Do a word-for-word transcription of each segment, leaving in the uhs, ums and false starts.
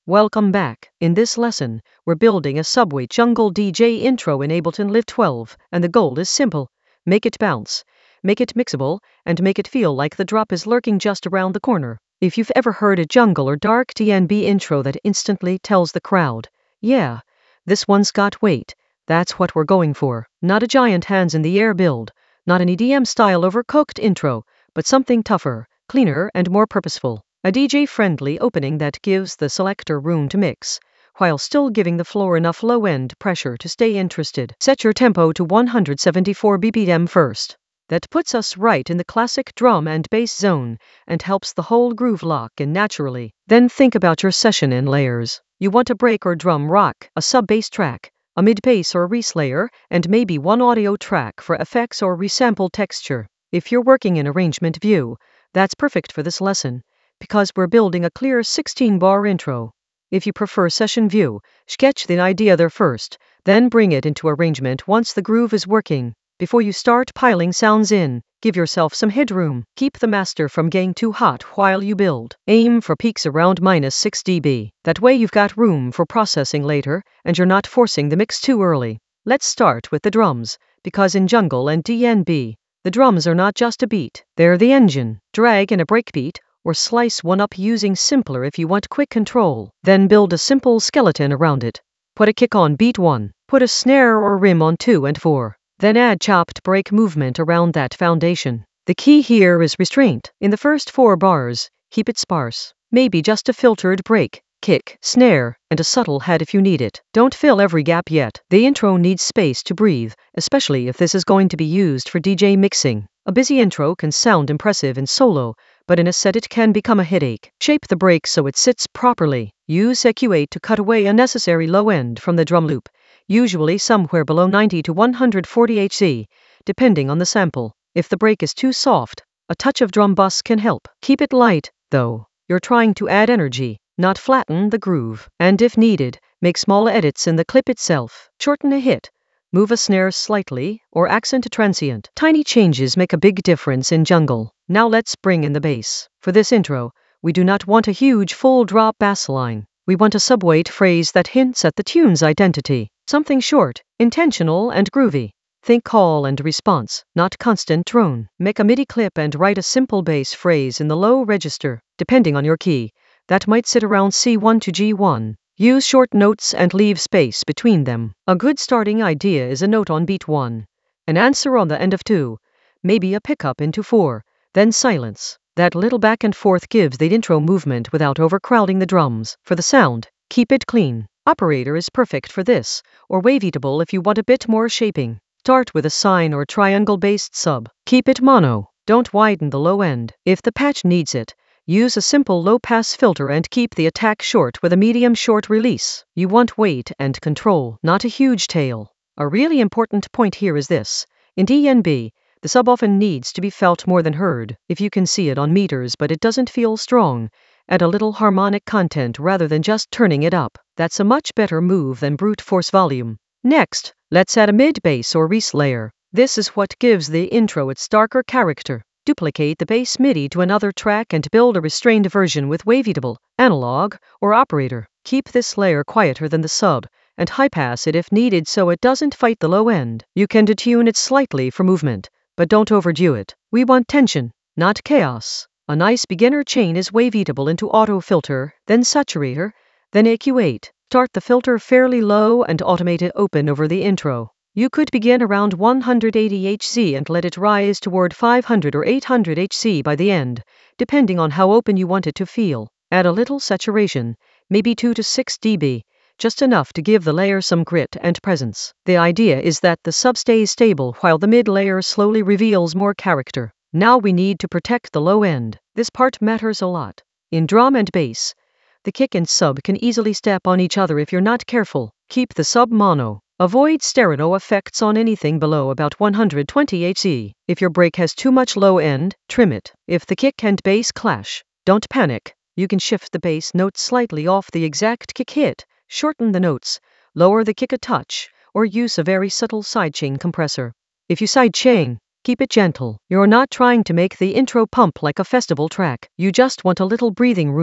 Welcome back. In this lesson, we're building a Subway Jungle D J intro in Ableton Live twelve, and the goal is simple. Make it bounce, make it mixable, and make it feel like the drop is lurking just around the corner. If you've ever heard a jungle or dark D N B intro that instantly tells the crowd, yeah, this one's got weight, that's what we're going for. Not a giant hands in the air build, not an E D M style overcooked intro, but something tougher, cleaner, and more purposeful. A D J-friendly opening that gives the selector room to mix, while still giving the floor enough low-end pressure to stay interested. Set your tempo to one hundred seventy-four B P M first. That puts us right in the classic drum and bass zone, and helps the whole groove lock in naturally. Then think about your session in layers. You want a break or drum rock, a sub-bass track, a mid-bass or reese layer, and maybe one audio track for effects or resample texture. If you're working in arrangement view, that's perfect for this lesson, because we're building a clear sixteen bar intro. If you prefer session view, sketch the idea there first, then bring it into arrangement once the groove is working. Before you start piling sounds in, give yourself some headroom. Keep the master from getting too hot while you build. Aim for peaks around minus six decibels. That way you've got room for processing later, and you're not forcing the mix too early. Let's start with the drums, because in jungle and D N B, the drums are not just a beat, they're the engine. Drag in a breakbeat, or slice one up using simpler if you want quick control. Then build a simple skeleton around it. Put a kick on beat one, put a snare or rim on two and four. Then add chopped break movement around that foundation. The key here is restraint. In the first four bars, keep it sparse. Maybe just a filtered break, kick, snare, and a subtle head if you need it. Don't fill every gap yet. The intro needs space to breathe, especially if this is going to be used for D J mixing. A busy intro can sound impressive in solo, but in a set it can become a headache. Shape the break so it sits properly. Use E Q eight to cut away unnecessary low end from the drum loop, usually somewhere below ninety to one hundred forty hertz, depending on the sample. If the break is too soft, a touch of drum bus can help. Keep it light, though. You're trying to add energy, not flatten the groove. And if needed, make small edits in the clip itself. Shorten a hit, move a snare slightly, or accent a transient. Tiny changes make a big difference in jungle. Now let's bring in the bass. For this intro, we do not want a huge full drop bass line. We want a subweight phrase that hints at the tune's identity. Something short, intentional, and groovy. Think call and response, not constant drone. Make a MIDI clip and write a simple bass phrase in the low register, depending on your key. That might sit around C one to G one. Use short notes and leave space between them. A good starting idea is a note on beat one, an answer on the end of two, maybe a pickup into four, then silence. That little back and forth gives the intro movement without overcrowding the drums. For the sound, keep it clean. Operator is perfect for this, or Waveatable if you want a bit more shaping. Start with a sine or triangle-based sub. Keep it mono. Don't widen the low end. If the patch needs it, use a simple low-pass filter and keep the attack short with a medium-short release. You want weight and control, not a huge tail. A really important point here is this. In D N B, the sub often needs to be felt more than heard. If you can see it on meters but it doesn't feel strong, add a little harmonic content rather than just turning it up. That's a much better move than brute force volume. Next, let's add a mid-bass or reese layer. This is what gives the intro its darker character. Duplicate the bass MIDI to another track and build a restrained version with Waveatable, Analog, or Operator. Keep this layer quieter than the sub, and high-pass it if needed so it doesn't fight the low end. You can detune it slightly for movement, but don't overdo it. We want tension, not chaos. A nice beginner chain is Waveatable into Auto Filter, then Saturator, then E Q eight. Start the filter fairly low and automate it open over the intro. You could begin around one hundred eighty hertz and let it rise toward five hundred or eight hundred hertz by the end, depending on how open you want it to feel. Add a little saturation, maybe two to six decibels, just enough to give the layer some grit and presence. The idea is that the sub stays stable while the mid layer slowly reveals more character. Now we need to protect the low end. This part matters a lot. In drum and bass, the kick and sub can easily step on each other if you're not careful. Keep the sub mono. Avoid stereo effects on anything below about one hundred twenty hertz. If your break has too much low end, trim it. If the kick and bass clash, don't panic. You can shift the bass note slightly off the exact kick hit, shorten the notes, lower the kick a touch, or use a very subtle sidechain compressor. If you sidechain, keep it gentle. You're not trying to make the intro pump like a festival track. You just want a little breathing room.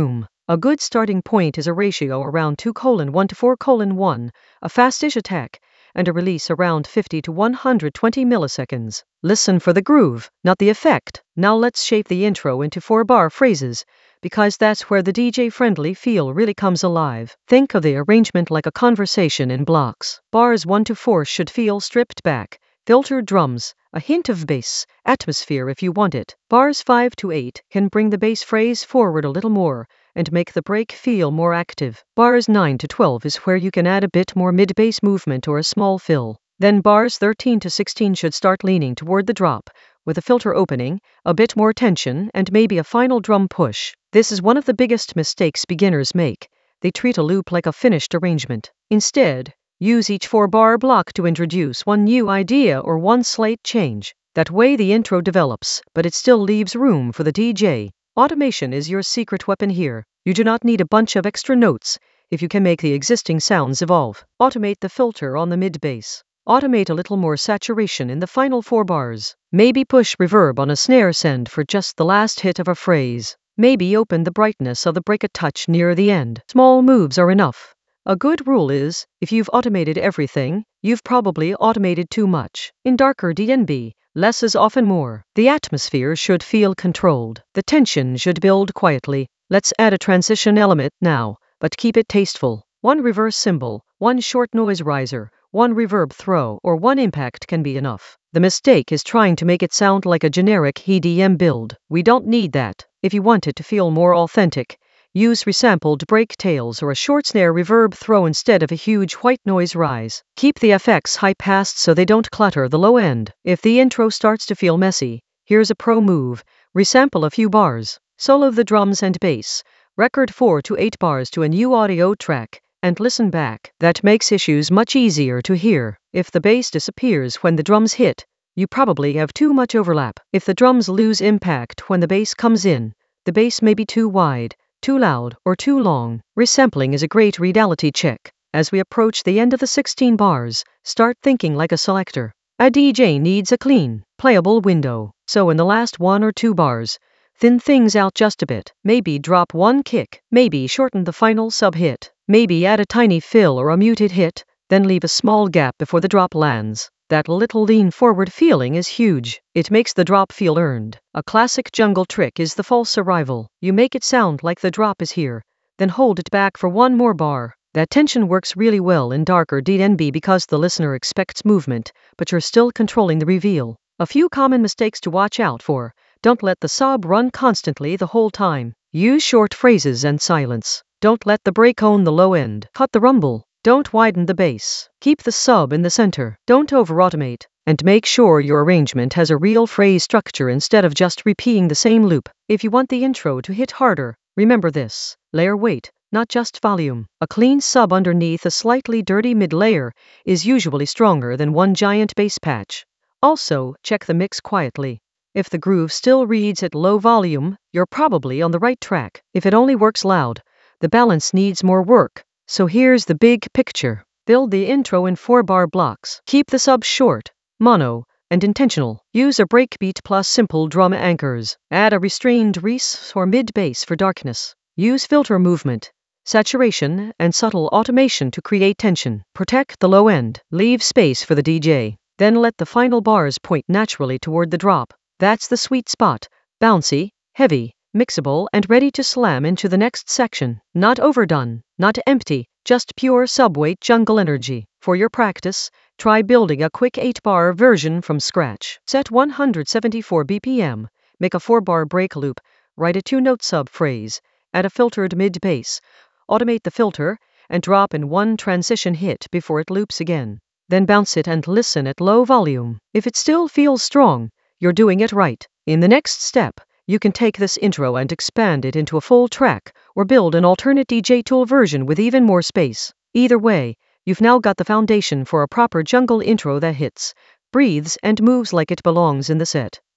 A good starting point is a ratio around two colon one to four colon one, a fast-ish attack, and a release around fifty to one hundred twenty milliseconds. Listen for the groove, not the effect. Now let's shape the intro into four-bar phrases, because that's where the D J-friendly feel really comes alive. Think of the arrangement like a conversation in blocks. Bars one to four should feel stripped back, filtered drums, a hint of bass, atmosphere if you want it. Bars five to eight can bring the bass phrase forward a little more and make the break feel more active. Bars nine to twelve is where you can add a bit more mid-bass movement or a small fill. Then bars thirteen to sixteen should start leaning toward the drop, with a filter opening, a bit more tension, and maybe a final drum push. This is one of the biggest mistakes beginners make. They treat a loop like a finished arrangement. Instead, use each four-bar block to introduce one new idea or one slight change. That way the intro develops, but it still leaves room for the D J. Automation is your secret weapon here. You do not need a bunch of extra notes if you can make the existing sounds evolve. Automate the filter on the mid-bass. Automate a little more saturation in the final four bars. Maybe push reverb on a snare send for just the last hit of a phrase. Maybe open the brightness of the break a touch near the end. Small moves are enough. A good rule is, if you've automated everything, you've probably automated too much. In darker D and B, less is often more. The atmosphere should feel controlled. The tension should build quietly. Let's add a transition element now, but keep it tasteful. One reverse cymbal, one short noise riser, one reverb throw, or one impact can be enough. The mistake is trying to make it sound like a generic E D M build. We don't need that. If you want it to feel more authentic, use resampled break tails or a short snare reverb throw instead of a huge white noise rise. Keep the effects high-passed so they don't clutter the low end. If the intro starts to feel messy, here's a pro move. Resample a few bars. Solo the drums and bass. Record four to eight bars to a new audio track, and listen back. That makes issues much easier to hear. If the bass disappears when the drums hit, you probably have too much overlap. If the drums lose impact when the bass comes in, the bass may be too wide, too loud, or too long. Resampling is a great reality check. As we approach the end of the sixteen bars, start thinking like a selector. A D J needs a clean, playable window. So in the last one or two bars, thin things out just a bit. Maybe drop one kick. Maybe shorten the final sub-hit. Maybe add a tiny fill or a muted hit, then leave a small gap before the drop lands. That little lean forward feeling is huge. It makes the drop feel earned. A classic jungle trick is the false arrival. You make it sound like the drop is here, then hold it back for one more bar. That tension works really well in darker D and B because the listener expects movement, but you're still controlling the reveal. A few common mistakes to watch out for. Don't let the sub run constantly the whole time. Use short phrases and silence. Don't let the break own the low end. Cut the rumble. Don't widen the bass. Keep the sub in the center. Don't over-automate. And make sure your arrangement has a real phrase structure instead of just repeating the same loop. If you want the intro to hit harder, remember this. Layer weight, not just volume. A clean sub underneath a slightly dirty mid-layer is usually stronger than one giant bass patch. Also, check the mix quietly. If the groove still reads at low volume, you're probably on the right track. If it only works loud, the balance needs more work. So here's the big picture. Build the intro in four-bar blocks. Keep the sub short, mono, and intentional. Use a breakbeat plus simple drum anchors. Add a restrained res or mid-bass for darkness. Use filter movement, saturation, and subtle automation to create tension. Protect the low end. Leave space for the D J. Then let the final bars point naturally toward the drop. That's the sweet spot. Bouncy, heavy, mixable, and ready to slam into the next section. Not overdone, not empty, just pure subweight jungle energy. For your practice, try building a quick eight-bar version from scratch. Set one hundred seventy-four B P M, make a four-bar break loop, write a two-note sub-phrase, add a filtered mid-bass, automate the filter, and drop in one transition hit before it loops again. Then bounce it and listen at low volume. If it still feels strong, you're doing it right. In the next step, you can take this intro and expand it into a full track, or build an alternate D J Tool version with even more space. Either way, you've now got the foundation for a proper jungle intro that hits, breathes, and moves like it belongs in the set.